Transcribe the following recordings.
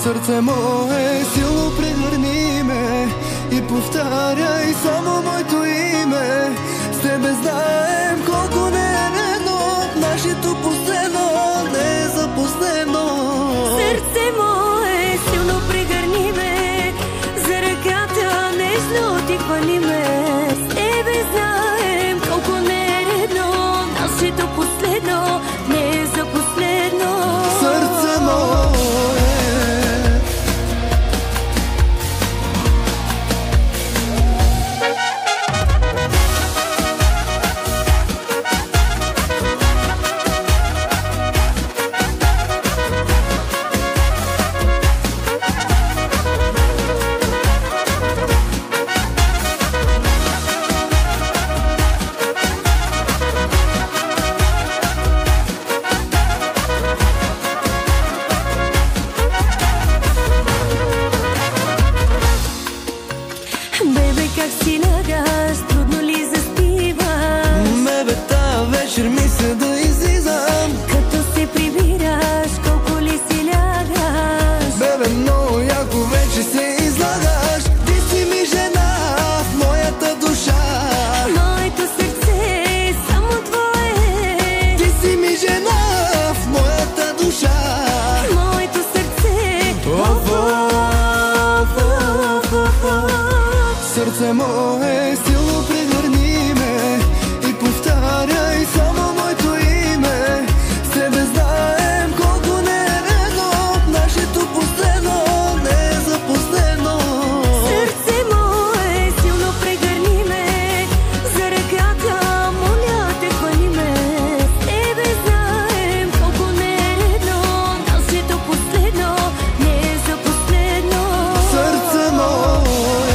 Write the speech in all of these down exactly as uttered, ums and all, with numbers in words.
Сърце мое, силно прегърни ме и повтаряй само моето име. С тебе знаем колко не е редно, нашето последно не е за последно. Сърце мое, силно прегърни ме, за ръката нежно ти хвани ме. С тебе знаем колко не е редно, нашето последно не е за последно. Сърце мое. Бебе, как си лягаш, трудно ли заспиваш? Бебе, тая вечер мисля да излизам. Като се прибираш, колко ли си лягаш? Бебе, много яко вече се излагаш. Ти си ми жена в моята душа. Моето сърце е само твое. Ти си ми жена в моята душа. Моето сърце Оф, оф, оф, оф, оф. Сърце мое, силно прегърни ме и повтаряй само моето име. С тебе знаем колко не е редно, нашето последно не е за последно. Сърце мое, силно прегърни ме, за ръката моля те хвани ме. С тебе знаем колко не е редно, нашето последно не е за последно. Сърце мое.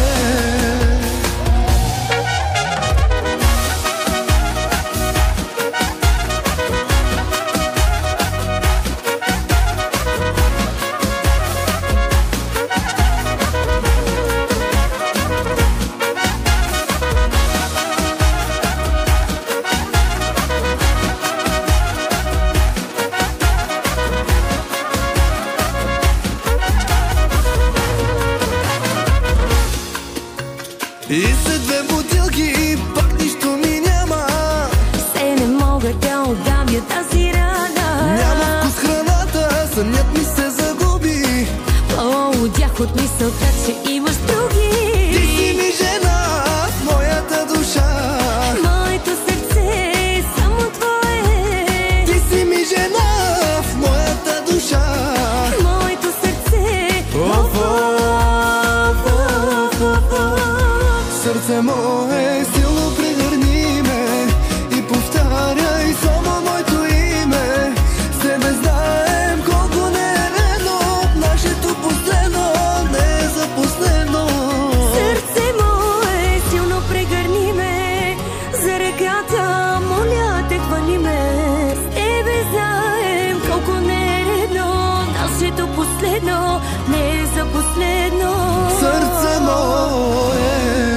И след две бутилки пак нищо ми няма. Се не мога да отдам тази рана. Няма вкус храната, сънят ми се загуби. Полудях от мисълта, че имаш други. Ти си ми жена в моята душа. Моето сърце е само твое. Ти си ми жена в моята душа. Моето сърце Оф, оф, оф, оф, оф. Сърце мое, силно прегърни ме и повтаряй само моето име. С тебе знаем колко не е редно, нашето последно не е за последно. Сърце мое, силно прегърни ме, за ръката моля те хвани ме. С тебе знаем колко не е редно, нашето последно не е за последно. Сърце мое.